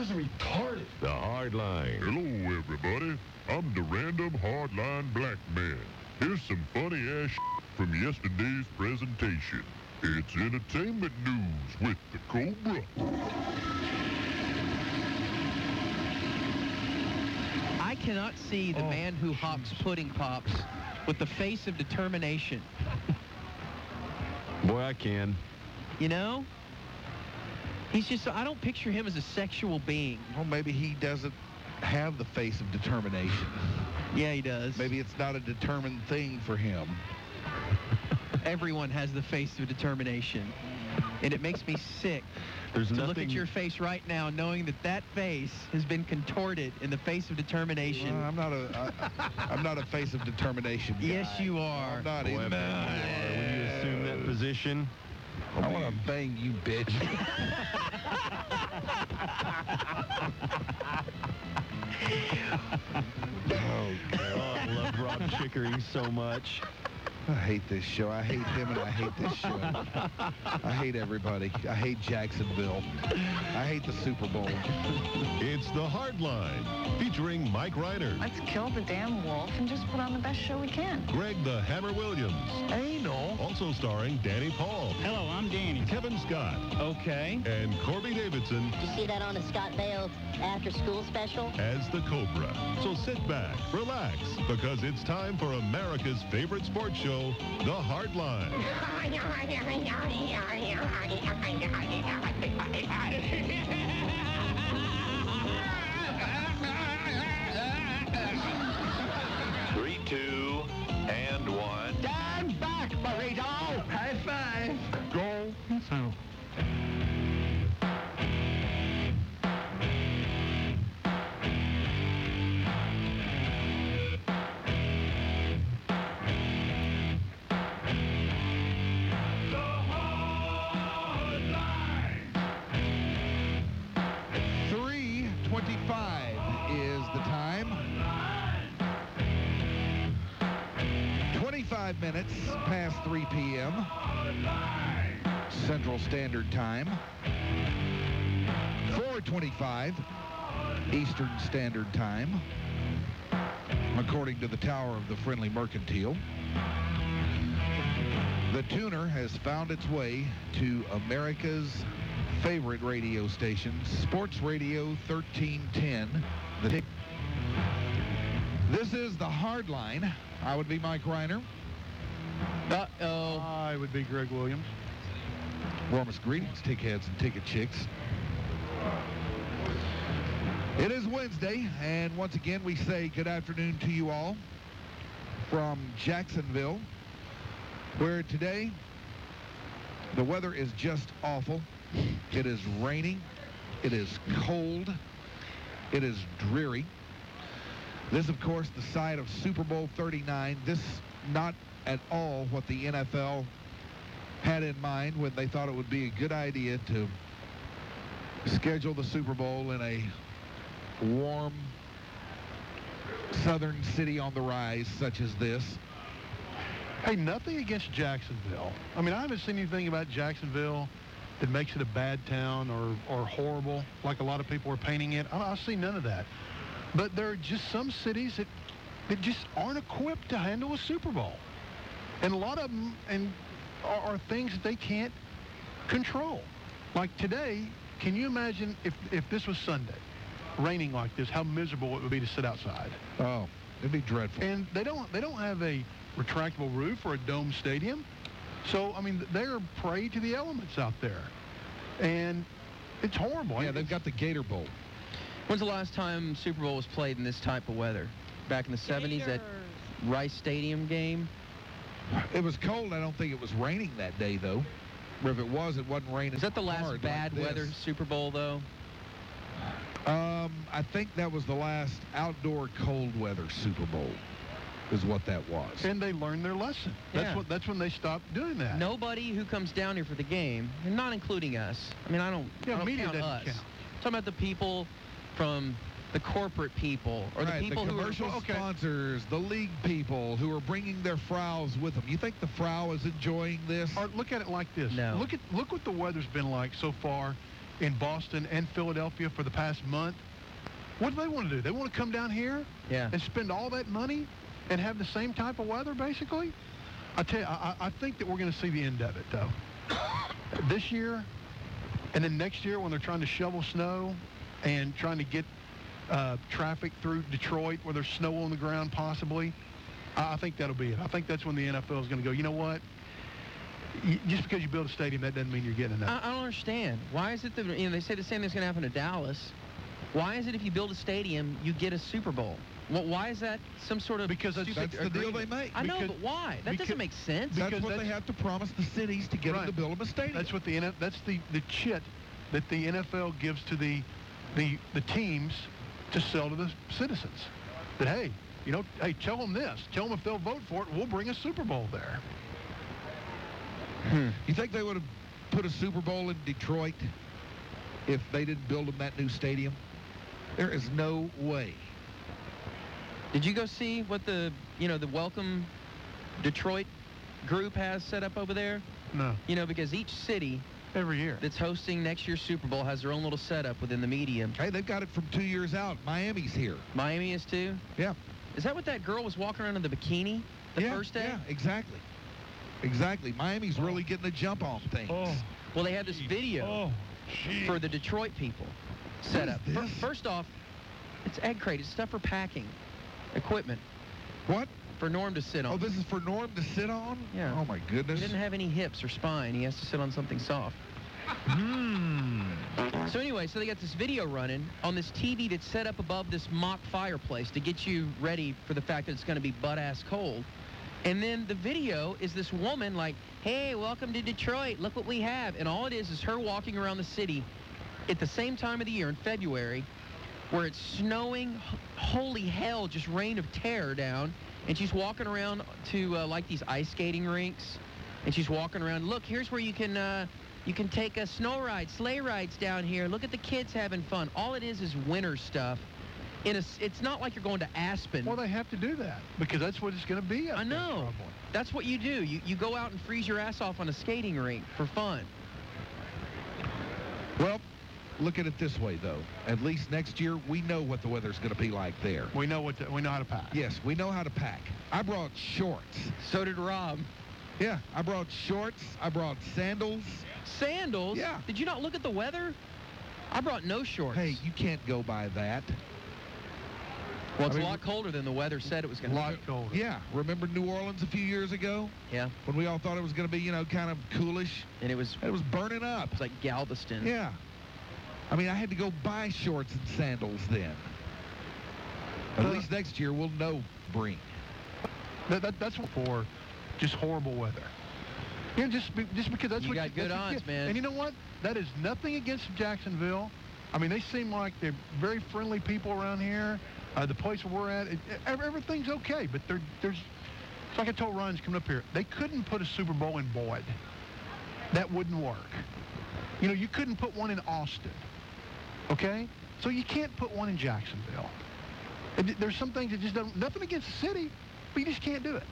guys are retarded. The Hardline. Hello, everybody. I'm the Random Hardline Black Man. Here's some funny-ass from yesterday's presentation. It's entertainment news with the Cobra. I cannot see the man who hawks pudding pops with the face of determination. Boy, I can. You know? He's just, I don't picture him as a sexual being. Well, maybe he doesn't have the face of determination. Yeah, he does. Maybe it's not a determined thing for him. Everyone has the face of determination. And it makes me sick There's to nothing... look at your face right now knowing that that face has been contorted in the face of determination. Well, I'm not a face of determination guy. Yes, you are. I'm not Boy, even. when you assume that position... I want to bang you, bitch. Oh, God. I love Rob Chicory so much. I hate this show. I hate him and I hate this show. I hate everybody. I hate Jacksonville. I hate the Super Bowl. It's The Hardline, featuring Mike Reiner, Let's kill the damn wolf and just put on the best show we can. Greg the Hammer Williams, Anal. also starring Danny Paul, Hello, I'm Danny. Kevin Scott, Okay. and Corby Davidson Did you see that on the Scott Bale after-school special? as the Cobra. So sit back, relax, because it's time for America's favorite sports show, The Hardline. 3, 2, and 1. Stand back, burrito. High five. Go. So, Is the time. 25 minutes past 3 p.m. Central Standard Time. 4:25 Eastern Standard Time, according to the Tower of the Friendly Mercantile. The tuner has found its way to America's favorite radio station, Sports Radio 1310. This is the Hardline. I would be Mike Reiner. Uh-oh. I would be Greg Williams. Warmest greetings, tickheads and ticket chicks. It is Wednesday, and once again we say good afternoon to you all from Jacksonville, where today the weather is just awful. It is raining. It is cold. It is dreary. This, of course, the site of Super Bowl 39. This not at all what the NFL had in mind when they thought it would be a good idea to schedule the Super Bowl in a warm southern city on the rise such as this. Hey, nothing against Jacksonville. I mean, I haven't seen anything about Jacksonville that makes it a bad town or horrible, like a lot of people are painting it. I've seen none of that. But there are just some cities that just aren't equipped to handle a Super Bowl. And a lot of them are things that they can't control. Like today, can you imagine if this was Sunday, raining like this, how miserable it would be to sit outside? Oh, it'd be dreadful. And they don't have a retractable roof or a dome stadium. So, I mean, they're prey to the elements out there. And it's horrible. Yeah, they've got the Gator Bowl. When's the last time Super Bowl was played in this type of weather? Back in the 70s, that Rice Stadium game? It was cold. I don't think it was raining that day, though. Or if it was, it wasn't raining. Is that the last hard bad like weather this. Super Bowl, though? I think that was the last outdoor cold weather Super Bowl is what that was. And they learned their lesson. That's when they stopped doing that. Nobody who comes down here for the game, and not including us. I mean, I don't media count doesn't us. count. I'm talking about the people from the corporate people, or Right, the people the who commercial are sponsors, the league people who are bringing their Fraus with them. You think the Frau is enjoying this? Or look at it like this. No. Look what the weather's been like so far in Boston and Philadelphia for the past month. What do they want to do? They want to come down here and spend all that money and have the same type of weather, basically? I tell you, I think that we're going to see the end of it, though. This year, and then next year when they're trying to shovel snow and trying to get traffic through Detroit where there's snow on the ground possibly, I think that'll be it. I think that's when the NFL is going to go, you know what? Just because you build a stadium, that doesn't mean you're getting enough. I don't understand. Why is it that, they say the same thing's going to happen to Dallas. Why is it if you build a stadium, you get a Super Bowl? Well, why is that some sort of Because that's the deal they make. I know, but why? That doesn't make sense. That's what they have to promise the cities to get them to build them a stadium. That's what that's the chit that the NFL gives to the teams to sell to the citizens. That, hey, tell them this. Tell them if they'll vote for it, we'll bring a Super Bowl there. You think they would have put a Super Bowl in Detroit if they didn't build them that new stadium? There is no way. Did you go see what the Welcome Detroit group has set up over there? No. Because each city every year that's hosting next year's Super Bowl has their own little setup within the medium. Hey, they've got it from 2 years out. Miami's here. Miami is too? Yeah. Is that what that girl was walking around in the bikini the first day? Yeah, exactly. Exactly. Miami's really getting a jump on things. Well, they had this video for the Detroit people set up. First off, it's egg crate. It's stuff for packing equipment. What? For Norm to sit on. Oh, this is for Norm to sit on? Yeah. Oh, my goodness. He didn't have any hips or spine. He has to sit on something soft. So anyway, so they got this video running on this TV that's set up above this mock fireplace to get you ready for the fact that it's going to be butt-ass cold. And then the video is this woman like, hey, welcome to Detroit. Look what we have. And all it is her walking around the city at the same time of the year in February where it's snowing, holy hell, just rain of terror down. And she's walking around to like these ice skating rinks. And she's walking around. Look, here's where you can take a snow ride, sleigh rides down here. Look at the kids having fun. All it is winter stuff. It's not like you're going to Aspen. Well, they have to do that because that's what it's going to be. I know. That's what you do. You go out and freeze your ass off on a skating rink for fun. Well, look at it this way, though. At least next year, we know what the weather's going to be like there. We know how to pack. Yes, we know how to pack. I brought shorts. So did Rob. Yeah, I brought shorts. I brought sandals. Sandals? Yeah. Did you not look at the weather? I brought no shorts. Hey, you can't go by that. Well, it's a lot colder than the weather said it was going to be. A lot colder. Yeah. Remember New Orleans a few years ago? Yeah. When we all thought it was going to be, kind of coolish. And it was burning up. It's like Galveston. Yeah. I mean, I had to go buy shorts and sandals then. At least next year we'll know bring. That's for just horrible weather. Just because that's you got good odds, man. And you know what? That is nothing against Jacksonville. I mean, they seem like they're very friendly people around here. The place where we're at, everything's okay. But there's, it's like I told Ryan's coming up here, they couldn't put a Super Bowl in Boyd. That wouldn't work. You couldn't put one in Austin. Okay? So you can't put one in Jacksonville. There's some things that just don't, nothing against the city, but you just can't do it.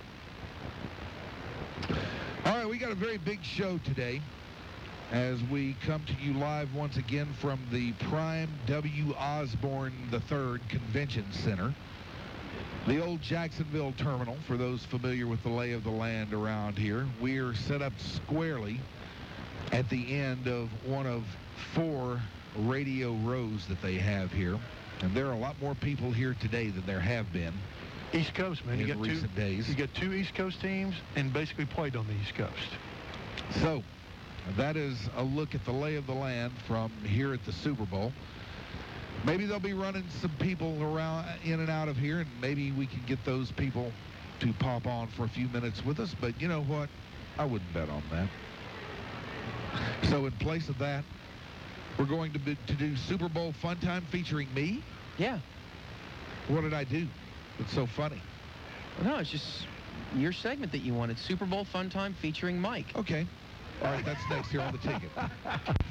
All right, we got a very big show today as we come to you live once again from the Prime W. Osborne III Convention Center. The old Jacksonville terminal, for those familiar with the lay of the land around here. We're set up squarely at the end of one of 4 radio rows that they have here. And there are a lot more people here today than there have been. East Coast, man. In recent days. You got 2 East Coast teams and basically played on the East Coast. So, that is a look at the lay of the land from here at the Super Bowl. Maybe they'll be running some people around in and out of here, and maybe we can get those people to pop on for a few minutes with us. But you know what? I wouldn't bet on that. So in place of that, we're going to do Super Bowl Fun Time featuring me? Yeah. What did I do? It's so funny. No, it's just your segment that you wanted. Super Bowl Fun Time featuring Mike. Okay. All right, that's next here on The Ticket.